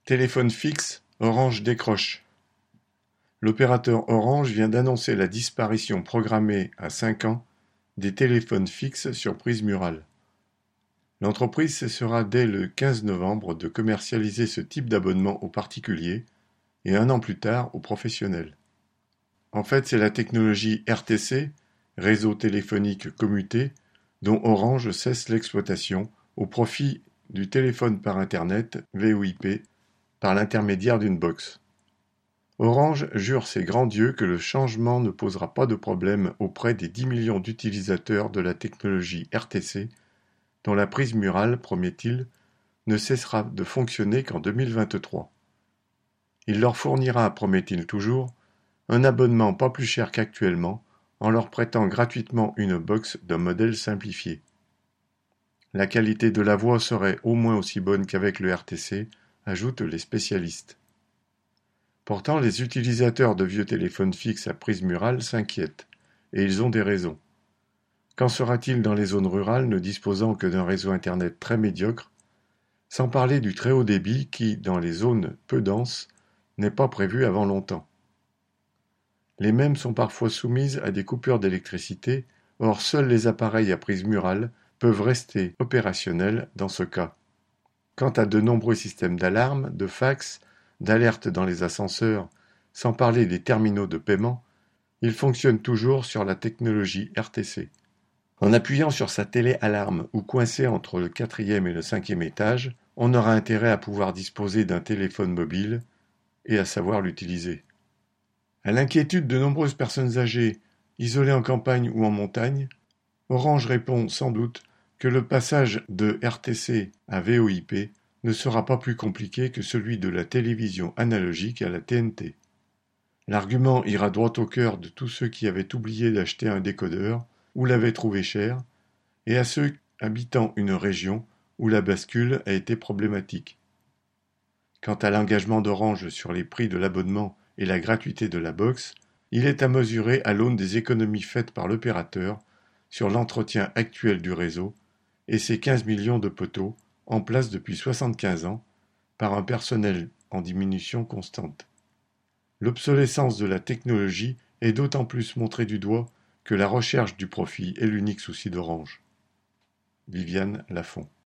Téléphone fixe, Orange décroche. L'opérateur Orange vient d'annoncer la disparition programmée à 5 ans des téléphones fixes sur prise murale. L'entreprise cessera dès le 15 novembre de commercialiser ce type d'abonnement aux particuliers et 1 an plus tard aux professionnels. En fait, c'est la technologie RTC, réseau téléphonique commuté, dont Orange cesse l'exploitation au profit du téléphone par Internet (VoIP) par l'intermédiaire d'une box. Orange jure ses grands dieux que le changement ne posera pas de problème auprès des 10 millions d'utilisateurs de la technologie RTC, dont la prise murale, promet-il, ne cessera de fonctionner qu'en 2023. Il leur fournira, promet-il toujours, un abonnement pas plus cher qu'actuellement, en leur prêtant gratuitement une box d'un modèle simplifié. La qualité de la voix serait au moins aussi bonne qu'avec le RTC, ajoutent les spécialistes. Pourtant, les utilisateurs de vieux téléphones fixes à prise murale s'inquiètent, et ils ont des raisons. Qu'en sera-t-il dans les zones rurales ne disposant que d'un réseau Internet très médiocre, sans parler du très haut débit qui, dans les zones peu denses, n'est pas prévu avant longtemps. Les mêmes sont parfois soumises à des coupures d'électricité, or seuls les appareils à prise murale peuvent rester opérationnels dans ce cas. Quant à de nombreux systèmes d'alarme, de fax, d'alerte dans les ascenseurs, sans parler des terminaux de paiement, ils fonctionnent toujours sur la technologie RTC. En appuyant sur sa télé-alarme ou coincé entre le 4e et le 5e étage, on aura intérêt à pouvoir disposer d'un téléphone mobile et à savoir l'utiliser. À l'inquiétude de nombreuses personnes âgées, isolées en campagne ou en montagne, Orange répond sans doute que le passage de RTC à VoIP ne sera pas plus compliqué que celui de la télévision analogique à la TNT. L'argument ira droit au cœur de tous ceux qui avaient oublié d'acheter un décodeur ou l'avaient trouvé cher, et à ceux habitant une région où la bascule a été problématique. Quant à l'engagement d'Orange sur les prix de l'abonnement et la gratuité de la box, il est à mesurer à l'aune des économies faites par l'opérateur sur l'entretien actuel du réseau et ses 15 millions de poteaux en place depuis 75 ans par un personnel en diminution constante. L'obsolescence de la technologie est d'autant plus montrée du doigt que la recherche du profit est l'unique souci d'Orange. Viviane Lafont.